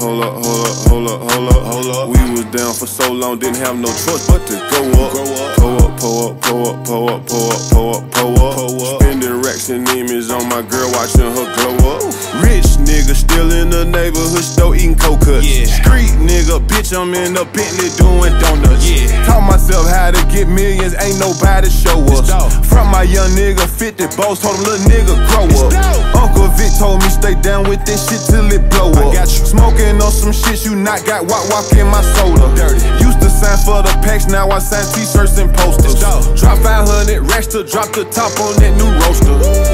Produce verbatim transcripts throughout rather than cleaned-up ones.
hold up, hold up, hold up, hold up, hold up. We was down for so long, didn't have no choice but to go up. Pull up, pull up, pull up, pull up, pull up, pull up, pull up. Spending racks and image on my girl, watching her glow up. Rich nigga still in the neighborhood store eating cold cuts. Yeah. Street nigga, bitch, I'm in the Bentley doing donuts. Yeah. Taught myself how to get millions, ain't nobody show us. From my young nigga, fifty boss, told him little nigga grow up. Uncle Vic told me stay down with this shit till it blow up. I got you. Smoking on some shit you not got, walk walk in my soda. Dirty. Used to sign for the packs, now I sign t-shirts and posters. Drop five hundred racks to drop the top on that new roaster.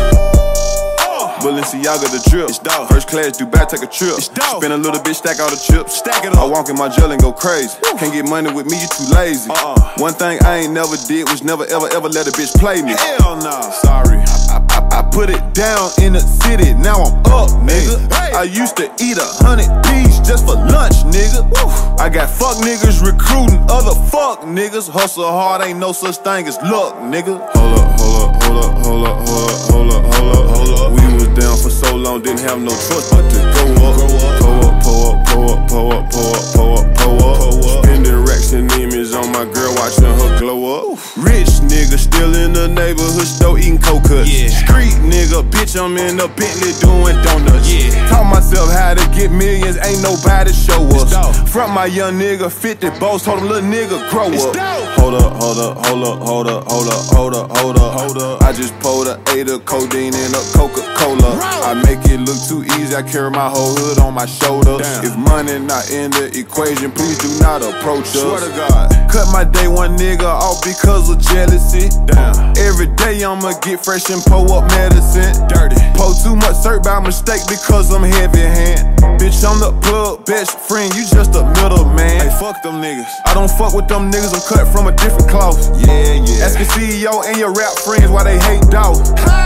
Balenciaga the drip. First class, Dubai, take a trip. Spend a little bit, stack all the chips. Stack it up. I walk in my jail and go crazy. Woo. Can't get money with me, you too lazy. Uh-uh. One thing I ain't never did was never ever ever let a bitch play me. Hell no. Nah. Sorry. I, I, I put it down in the city, now I'm up, nigga. Hey. I used to eat a hundred P's just for lunch, nigga. Woo. I got fuck niggas recruiting other fuck niggas. Hustle hard, ain't no such thing as luck, nigga. Hold up, hold up, hold up, hold up, hold up, hold up, hold up, hold up. We was down for so long, didn't have no choice but to go up. Pull up, pull up, pull up, pull up, pull up, pull up, pull up. Spending racks and image on my girl, watching her glow up. Rich nigga still in the neighborhood store eating cold cuts. Yeah. Street nigga, bitch, I'm in the Bentley doing donuts. Yeah. Taught myself how to get millions, ain't nobody show us. From my young nigga, fifty boss, told him little nigga grow up. Hold up, hold up, hold up, hold up, hold up, hold up, hold up, hold up. I just pulled a eight of codeine in a Coca-Cola. I make it look too easy, I carry my whole hood on my shoulder. Damn. If money not in the equation, please do not approach us. Swear to God. Cut my day one nigga off because of jealousy. Damn. Every day I'ma get fresh and pull up medicine. Dirty. Pull too much syrup by mistake because I'm heavy hand. Bitch, I'm the plug best friend, you just a middle man. Hey, fuck them niggas. I don't fuck with them niggas, I'm cut from a different cloth. Yeah, yeah. Ask your C E O and your rap friends why they hate dog.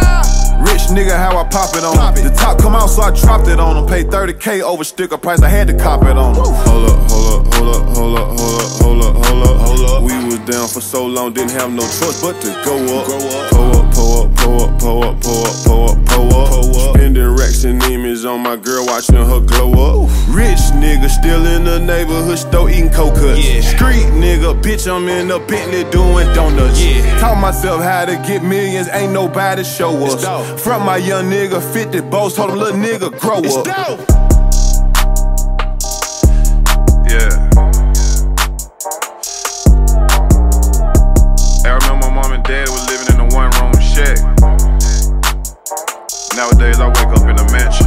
Rich nigga, how I pop it on pop it. The top come out, so I dropped it on them. Paid thirty K over sticker price, I had to cop it on them. Hold up, hold up, hold up, hold up, hold up, hold up, hold up, hold up. We was down for so long, didn't have no choice but to go up. Pull up, pull up, pull up, pull up, pull up, pull up, pull up. Spending racks and image on my girl, watching her glow up. Rich nigga, still in the neighborhood store eating cold cuts. Yeah. Street nigga, bitch, I'm in the Bentley doing donuts. Yeah. Taught myself how to get millions, ain't nobody show us. From my young nigga, fifty boss, told him little nigga grow up. Yeah. Hey, I remember my mom and dad was living in a one room shack. Nowadays I wake up in a mansion.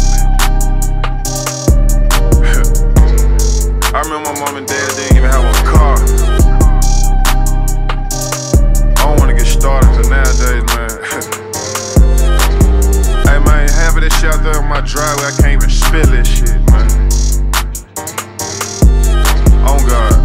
I remember my mom and dad didn't even have a car. I don't wanna get started cause nowadays, man. Hey man, half of this shit out there on my driveway, I can't even spill this shit, man. Oh God.